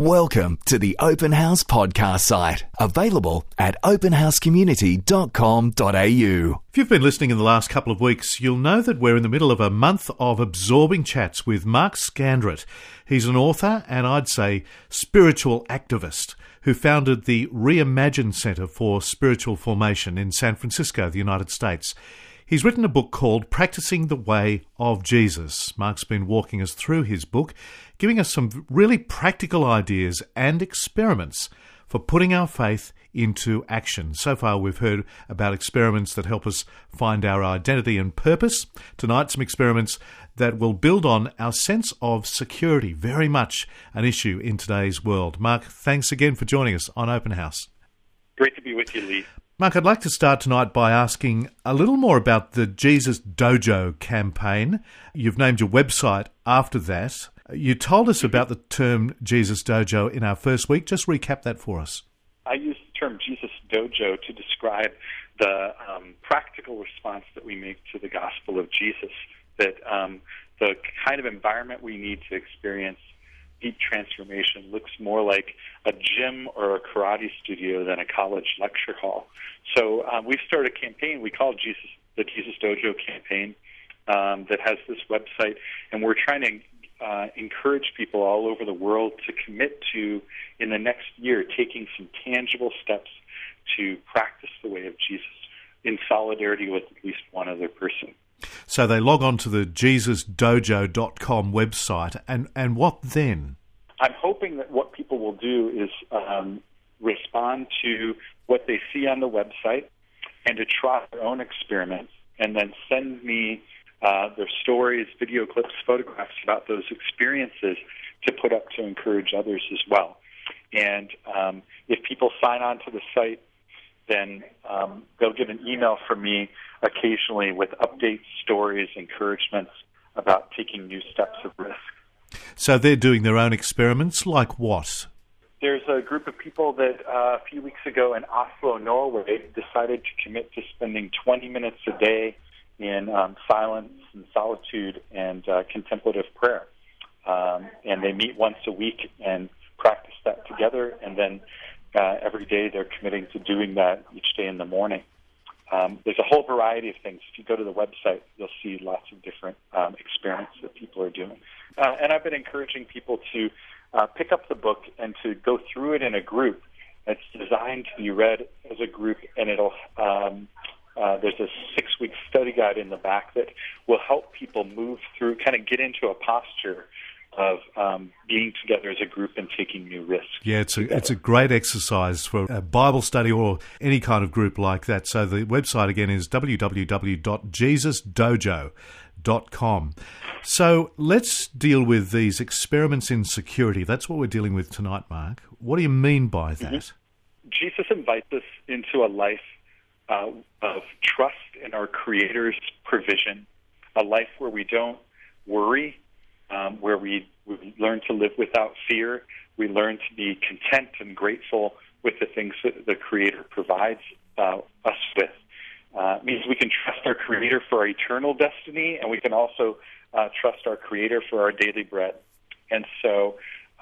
Welcome to the Open House podcast site, available at openhousecommunity.com.au. If you've been listening in the last couple of weeks, you'll know that we're in the middle of a month of absorbing chats with Mark Scandrett. He's an author and I'd say spiritual activist who founded the Reimagine Center for Spiritual Formation in San Francisco, the United States. He's written a book called Practicing the Way of Jesus. Mark's been walking us through his book, giving us some really practical ideas and experiments for putting our faith into action. So far we've heard about experiments that help us find our identity and purpose. Tonight, some experiments that will build on our sense of security, very much an issue in today's world. Mark, thanks again for joining us on Open House. Great to be with you, Lee. Mark, I'd like to start tonight by asking a little more about the Jesus Dojo campaign. You've named your website after that. You told us about the term Jesus Dojo in our first week. Just recap that for us. I use the term Jesus Dojo to describe the practical response that we make to the gospel of Jesus, that the kind of environment we need to experience deep transformation looks more like a gym or a karate studio than a college lecture hall. So we've started a campaign we call the Jesus Dojo campaign that has this website, and we're trying to encourage people all over the world to commit to, in the next year, taking some tangible steps to practice the way of Jesus in solidarity with at least one other person. So they log on to the JesusDojo.com website, and what then? I'm hoping that what people will do is respond to what they see on the website and to try their own experiments, and then send me their stories, video clips, photographs about those experiences to put up to encourage others as well. And if people sign on to the site, then they'll get an email from me occasionally with updates, stories, encouragements about taking new steps of risk. So they're doing their own experiments, like what? There's a group of people that a few weeks ago in Oslo, Norway, decided to commit to spending 20 minutes a day in silence and solitude and contemplative prayer. And they meet once a week and practice that together, and then every day they're committing to doing that each day in the morning. There's a whole variety of things. If you go to the website, you'll see lots of different experiments that people are doing. And I've been encouraging people to pick up the book and to go through it in a group. It's designed to be read as a group, and it'll there's a 6-week study guide in the back that will help people move through, kind of get into a posture of being together as a group and taking new risks. Yeah, it's a great exercise for a Bible study or any kind of group like that. So the website again is www.jesusdojo.com. So let's deal with these experiments in security. That's what we're dealing with tonight, Mark. What do you mean by that? Mm-hmm. Jesus invites us into a life of trust in our Creator's provision, a life where we don't worry, where we learn to live without fear. We learn to be content and grateful with the things that the Creator provides us with. It means we can trust our Creator for our eternal destiny, and we can also trust our Creator for our daily bread. And so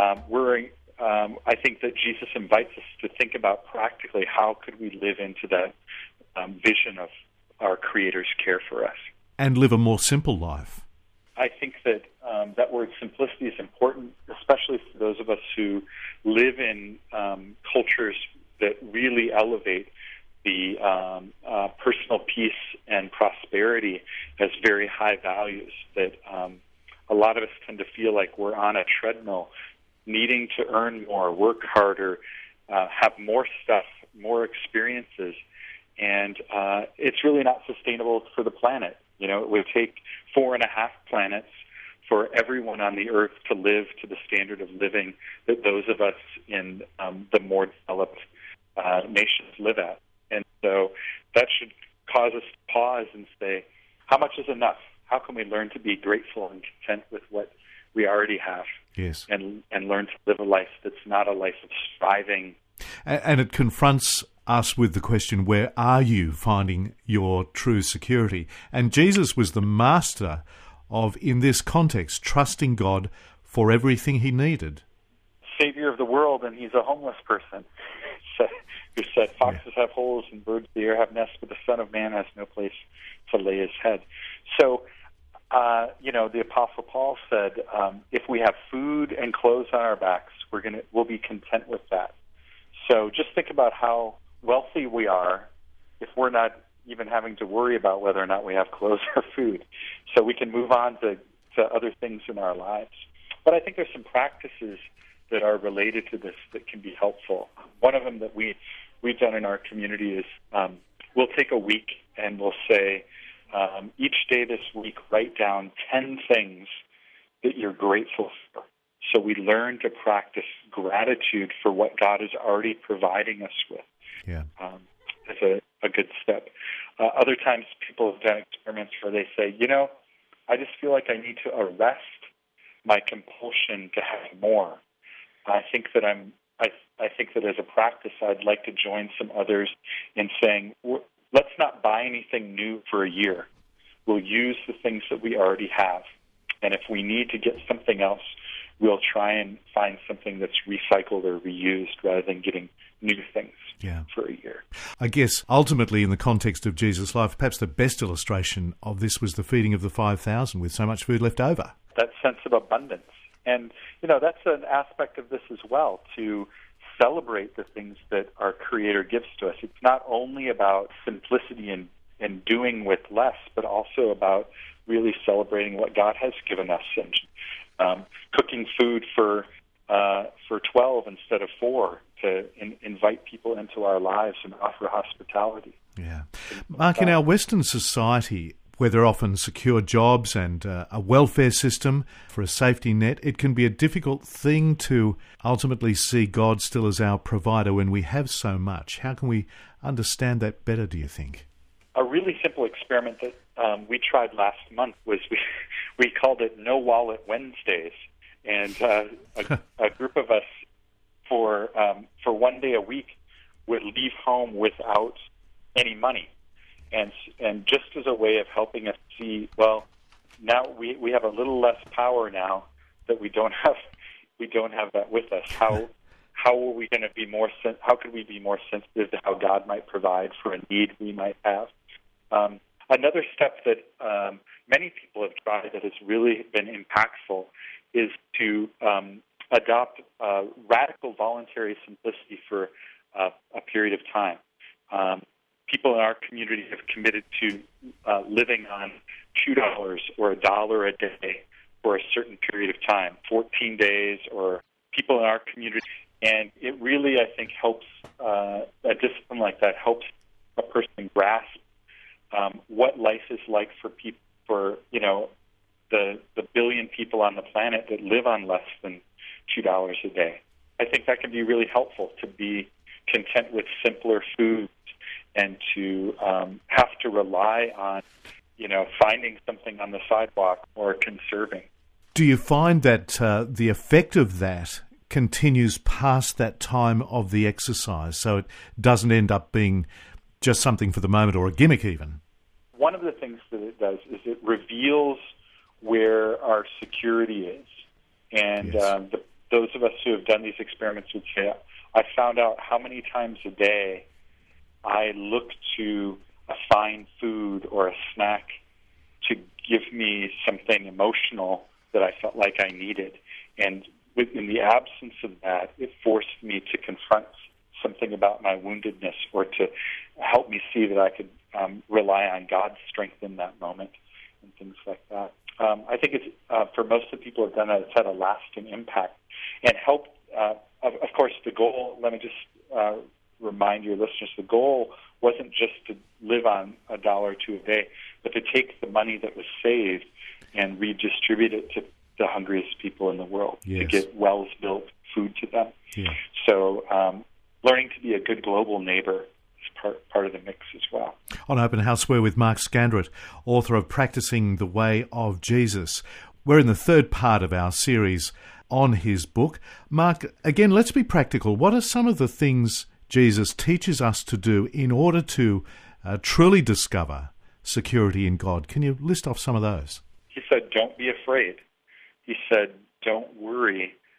I think that Jesus invites us to think about practically how could we live into that vision of our Creator's care for us. And live a more simple life. I think that that word simplicity is important, especially for those of us who live in cultures that really elevate the personal peace and prosperity as very high values, that a lot of us tend to feel like we're on a treadmill, needing to earn more, work harder, have more stuff, more experiences, and it's really not sustainable for the planet. You know, it would take 4.5 planets for everyone on the earth to live to the standard of living that those of us in the more developed nations live at. And so that should cause us to pause and say, how much is enough? How can we learn to be grateful and content with what we already have? Yes. And learn to live a life that's not a life of striving. And it confronts us with the question, where are you finding your true security? And Jesus was the master of, in this context, trusting God for everything he needed. Savior of the world, and he's a homeless person who said, foxes have holes and birds of the air have nests, but the Son of Man has no place to lay his head. So, the Apostle Paul said, if we have food and clothes on our backs, we'll be content with that. So just think about how wealthy we are if we're not even having to worry about whether or not we have clothes or food. So we can move on to other things in our lives. But I think there's some practices that are related to this that can be helpful. One of them that we've done in our community is we'll take a week and we'll say, each day this week, write down 10 things that you're grateful for. So we learn to practice gratitude for what God is already providing us with. Yeah. That's a good step. Other times people have done experiments where they say, I just feel like I need to arrest my compulsion to have more. I think that as a practice, I'd like to join some others in saying, let's not buy anything new for a year. We'll use the things that we already have. And if we need to get something else, we'll try and find something that's recycled or reused rather than getting new things for a year. I guess ultimately in the context of Jesus' life, perhaps the best illustration of this was the feeding of the 5,000 with so much food left over. That sense of abundance. And, that's an aspect of this as well, to celebrate the things that our Creator gives to us. It's not only about simplicity and doing with less, but also about really celebrating what God has given us and cooking food for 12 instead of 4 to invite people into our lives and offer hospitality. Yeah. Mark, in our Western society, where there are often secure jobs and a welfare system for a safety net, it can be a difficult thing to ultimately see God still as our provider when we have so much. How can we understand that better, do you think? A really simple experiment that we tried last month was we called it No Wallet Wednesdays. And a group of us for one day a week would leave home without any money. And just as a way of helping us see, well, now we have a little less power now that we don't have that with us. How are we going to be more? How could we be more sensitive to how God might provide for a need we might have? Another step that many people have tried that has really been impactful is to adopt radical voluntary simplicity for a period of time. People in our community have committed to living on $2 or $1 a day for a certain period of time, 14 days, or people in our community. And it really, I think, helps, a discipline like that helps a person grasp what life is like for people, the billion people on the planet that live on less than $2 a day. I think that can be really helpful to be content with simpler foods and to have to rely on, finding something on the sidewalk or conserving. Do you find that the effect of that continues past that time of the exercise, so it doesn't end up being just something for the moment or a gimmick even? One of the things that it does is it reveals where our security is. And those of us who have done these experiments would say, I found out how many times a day I look to a fine food or a snack to give me something emotional that I felt like I needed. And in the absence of that, it forced me to confront something about my woundedness or to help me see that I could rely on God's strength in that moment and things like that. I think it's for most of the people who have done that, it's had a lasting impact and help. Of course, the goal, let me just remind your listeners, the goal wasn't just to live on $1 or $2 a day, but to take the money that was saved and redistribute it to the hungriest people in the world, to get wells built, food to them. Yeah. So learning to be a good global neighbor is part of the mix as well. On Open House, we're with Mark Scandrett, author of Practicing the Way of Jesus. We're in the third part of our series on his book. Mark, again, let's be practical. What are some of the things Jesus teaches us to do in order to truly discover security in God? Can you list off some of those? He said, don't be afraid. He said, don't worry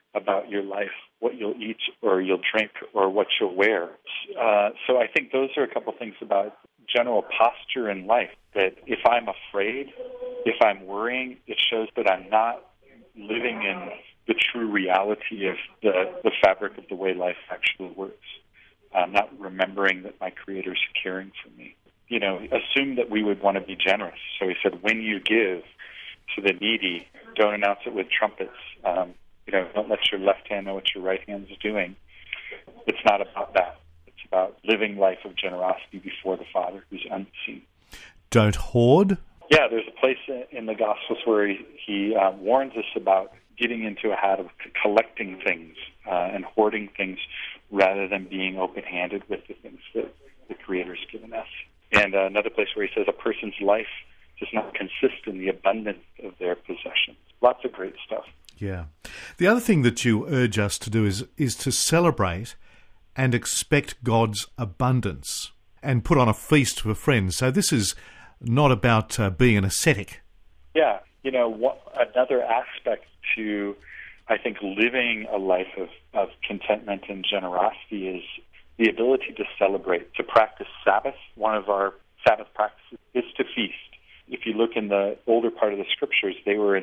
about your life, what you'll eat or you'll drink or what you'll wear. So I think those are a couple things about general posture in life, that if I'm afraid, if I'm worrying, it shows that I'm not living in the true reality of the fabric of the way life actually works. I'm not remembering that my Creator's caring for me. Assume that we would want to be generous. So he said, when you give to the needy, don't announce it with trumpets. Don't let your left hand know what your right hand's doing. It's not about that. It's about living life of generosity before the Father who's unseen. Don't hoard? Yeah, there's a place in the Gospels where he warns us about getting into a habit of collecting things and hoarding things rather than being open-handed with the things that the Creator's given us. And another place where he says a person's life does not consist in the abundance of their possessions. Lots of great stuff. Yeah. The other thing that you urge us to do is to celebrate and expect God's abundance and put on a feast for friends. So this is not about being an ascetic. Yeah. Another aspect to, I think, living a life of contentment and generosity is the ability to celebrate, to practice Sabbath. One of our Sabbath practices is to feast. If you look in the older part of the Scriptures,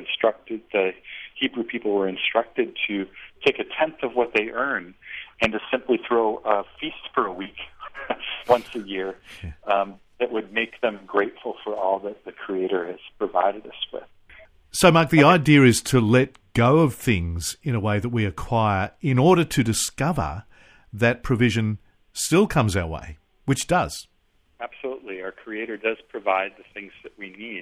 the Hebrew people were instructed to take a tenth of what they earn and to simply throw a feast for a week once a year that would make them grateful for all that the Creator has provided us with. So, Mark, the idea is to let go of things in a way that we acquire in order to discover that provision still comes our way, which does. Absolutely. Our Creator does provide the things that we need.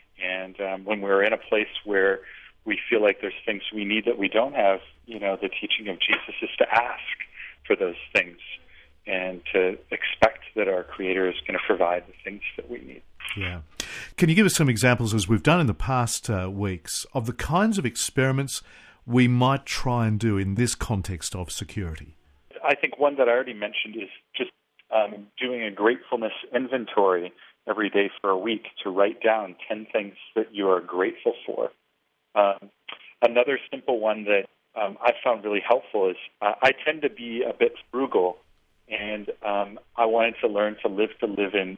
And when we're in a place where we feel like there's things we need that we don't have, the teaching of Jesus is to ask for those things and to expect that our Creator is going to provide the things that we need. Yeah. Can you give us some examples, as we've done in the past weeks, of the kinds of experiments we might try and do in this context of security? I think one that I already mentioned is just doing a gratefulness inventory every day for a week to write down 10 things that you are grateful for. Another simple one that I found really helpful is I tend to be a bit frugal, and I wanted to learn to live in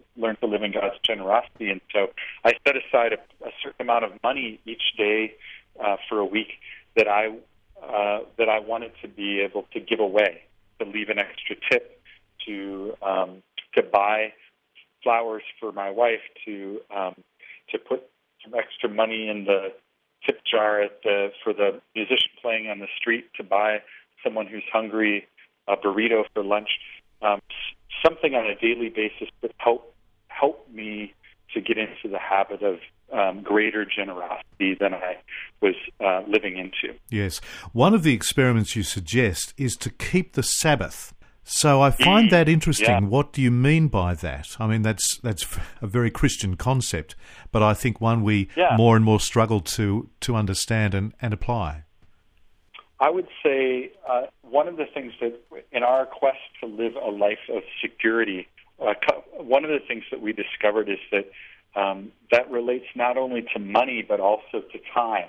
God's generosity. And so I set aside a certain amount of money each day for a week that I wanted to be able to give away, to leave an extra tip, to buy flowers for my wife, to put some extra money in the tip jar for the musician playing on the street, to buy someone who's hungry a burrito for lunch. Something on a daily basis that help me to get into the habit of greater generosity than I was living into. Yes. One of the experiments you suggest is to keep the Sabbath. So I find that interesting. Yeah. What do you mean by that? I mean, that's a very Christian concept, but I think one we more and more struggle to understand and apply. I would say one of the things that in our quest to live a life of security, one of the things that we discovered is that that relates not only to money but also to time.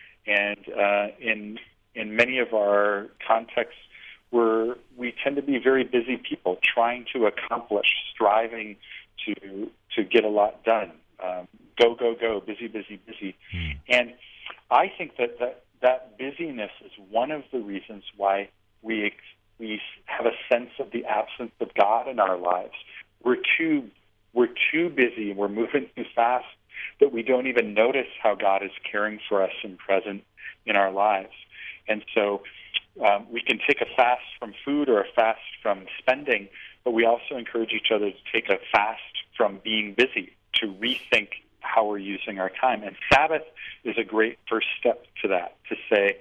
And in many of our contexts, we tend to be very busy people, trying to accomplish, striving to get a lot done. Go, go, go, busy, busy, busy. And I think that busyness is one of the reasons why we have a sense of the absence of God in our lives. We're too busy, we're moving too fast that we don't even notice how God is caring for us and present in our lives. And so we can take a fast from food or a fast from spending, but we also encourage each other to take a fast from being busy, to rethink how we're using our time. And Sabbath is a great first step to that, to say,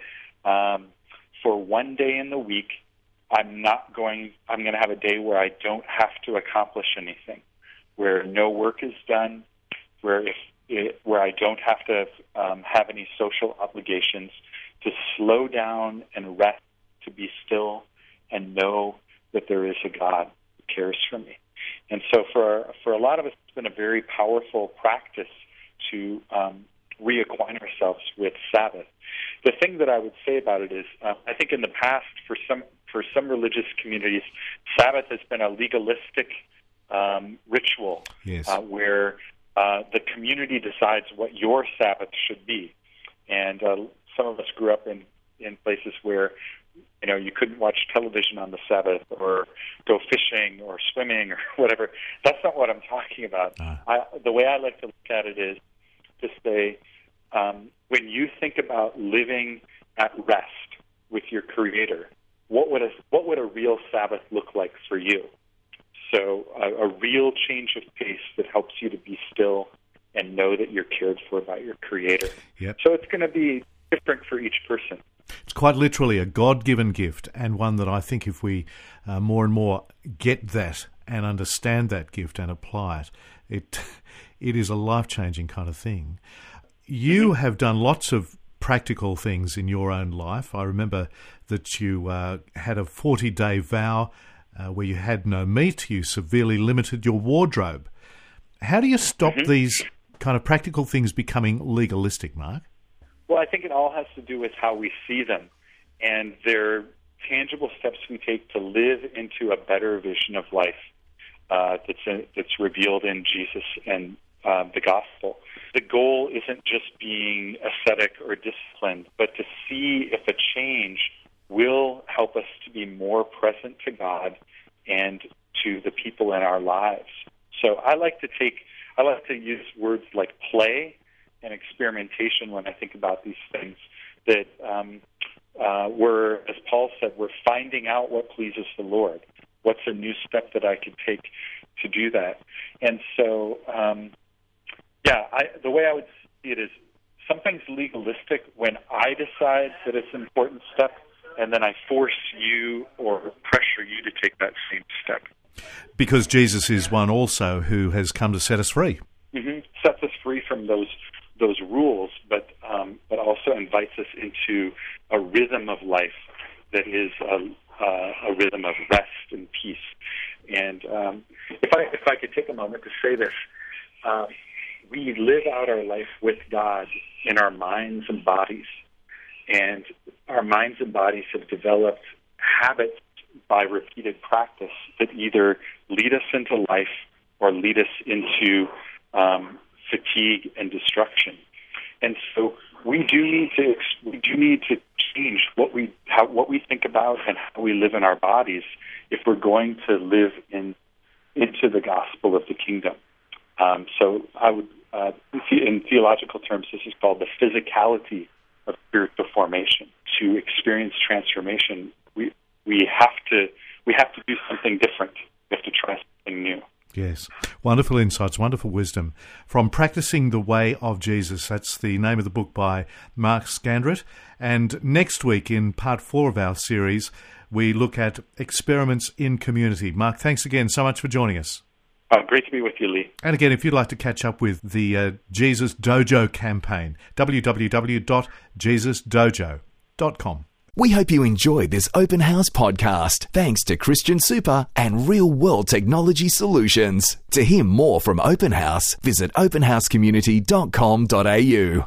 for one day in the week, I'm going to have a day where I don't have to accomplish anything, where no work is done, where I don't have to have any social obligations, to slow down and rest, to be still and know that there is a God who cares for me. And so for a lot of us, it's been a very powerful practice to reacquaint ourselves with Sabbath. The thing that I would say about it is, I think in the past, for some religious communities, Sabbath has been a legalistic ritual, Yes. Where the community decides what your Sabbath should be. And some of us grew up in places where, you couldn't watch television on the Sabbath or go fishing or swimming or whatever. That's not what I'm talking about. The way I like to look at it is to say, when you think about living at rest with your Creator, what would a real Sabbath look like for you? So a real change of pace that helps you to be still and know that you're cared for by your Creator. Yep. So it's going to be different for each person. It's quite literally a God-given gift, and one that I think if we more and more get that and understand that gift and apply it, it is a life-changing kind of thing. You have done lots of practical things in your own life. I remember that you had a 40-day vow where you had no meat. You severely limited your wardrobe. How do you stop these kind of practical things becoming legalistic, Mark? Well, I think it all has to do with how we see them, and they're tangible steps we take to live into a better vision of life that's revealed in Jesus and the gospel. The goal isn't just being ascetic or disciplined, but to see if a change will help us to be more present to God and to the people in our lives. So I like to use words like play and experimentation when I think about these things, that we're, as Paul said, we're finding out what pleases the Lord. What's a new step that I could take to do that? And so, the way I would see it is something's legalistic when I decide that it's an important step, and then I force you or pressure you to take that same step. Because Jesus is one also who has come to set us free. Mm-hmm. Sets us free from those rules, but also invites us into a rhythm of life that is a rhythm of rest and peace. And if I could take a moment to say this, we live out our life with God in our minds and bodies, and our minds and bodies have developed habits by repeated practice that either lead us into life or lead us into fatigue and destruction. And so we do need to change what we think about and how we live in our bodies if we're going to live into the gospel of the kingdom. So I would, in theological terms, this is called the physicality of spiritual formation. To experience transformation, we have to do something different. We have to try something new. Yes. Wonderful insights, wonderful wisdom. From Practicing the Way of Jesus, that's the name of the book by Mark Scandrett. And next week, in part 4 of our series, we look at experiments in community. Mark, thanks again so much for joining us. Great to be with you, Lee. And again, if you'd like to catch up with the Jesus Dojo campaign, www.jesusdojo.com. We hope you enjoyed this Open House podcast, thanks to Christian Super and Real World Technology Solutions. To hear more from Open House, visit openhousecommunity.com.au.